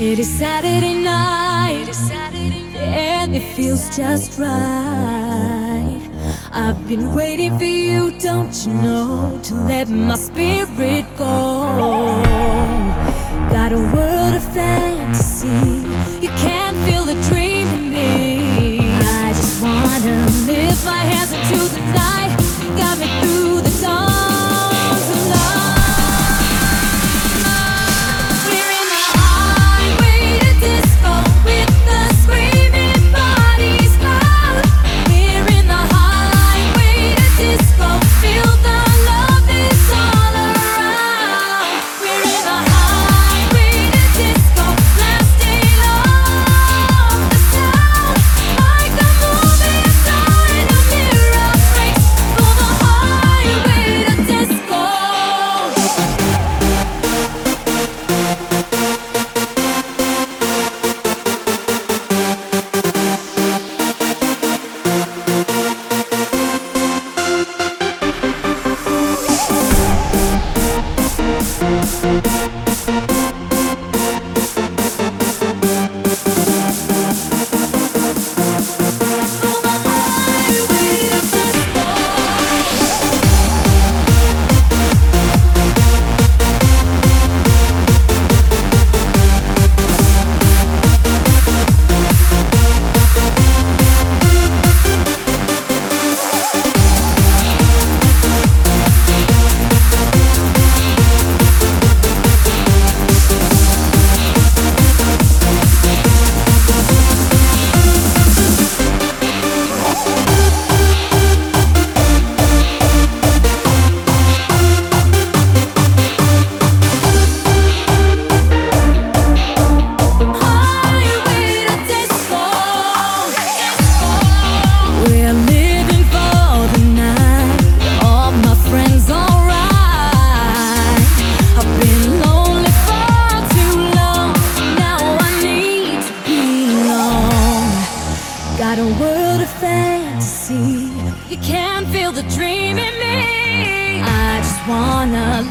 It is Saturday night, and it feels just right. I've been waiting for you, don't you know, to let my spirit go. Got a world of fantasy, you can't feel the dream in me. I just wanna lift my hands into the night, got me through the dawn. Got a world of fantasy, you can't feel the dream in me. I just wanna